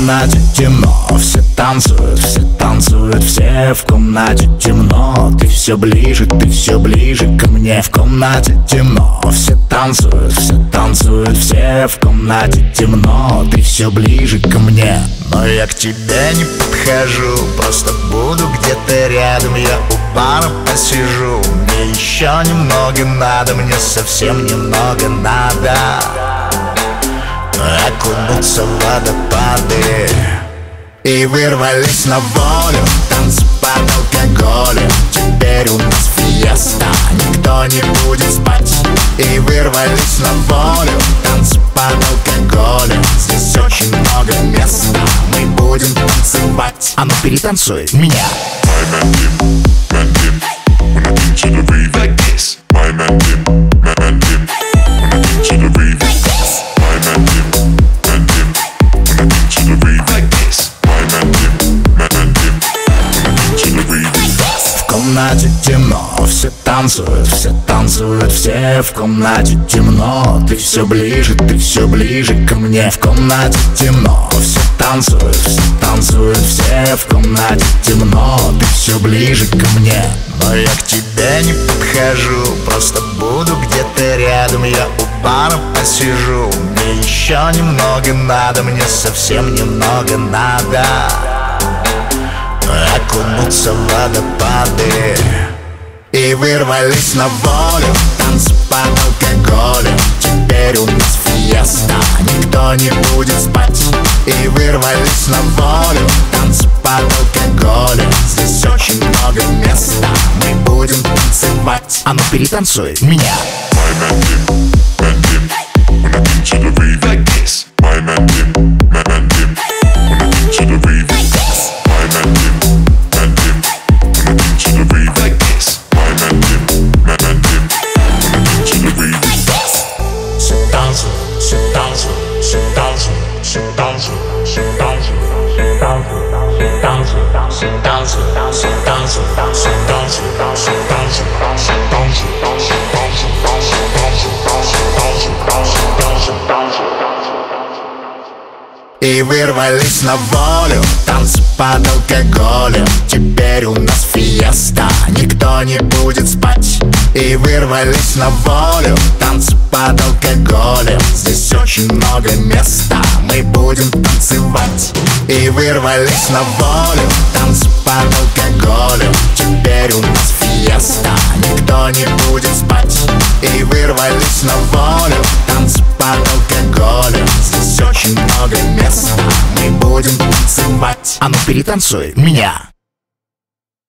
комнате темно, все танцуют, все в комнате темно. Ты все ближе ко мне. В комнате темно, все танцуют, все в комнате темно. Ты все ближе ко мне. Но я к тебе не подхожу, просто буду где-то рядом. Я у бара посижу, мне еще немного надо, мне совсем немного надо окунуться в водопады. И вырвались на волю, танцы под алкоголем. Теперь у нас фиеста, никто не будет спать. И вырвались на волю, танцы под алкоголем. Здесь очень много места, мы будем танцевать. А ну перетанцуй меня. В комнате темно, все танцуют, все в комнате темно. Ты все ближе ко мне. В комнате темно, все танцуют, все в комнате темно. Ты все ближе ко мне. Но я к тебе не подхожу, просто буду где-то рядом. Я у бара посижу, мне еще немного надо, мне совсем немного надо окунуться в водопады. И вырвались на волю, танцы под алкоголем. Теперь у нас фиеста, никто не будет спать. И вырвались на волю, танцы под алкоголем. Здесь очень много места, мы будем танцевать. А ну перетанцуй меня. И вырвались на волю, танцы под алкоголем. Теперь у нас фиеста, никто не будет спать. И вырвались на волю, танцы под алкоголем. Здесь очень много места, мы будем танцевать. И вырвались на волю, танцы под алкоголем. Теперь у нас фиеста, никто не будет спать. И вырвались на волю, танцы под алкоголем. Здесь очень много места, мы будем танцевать. А ну перетанцуй меня.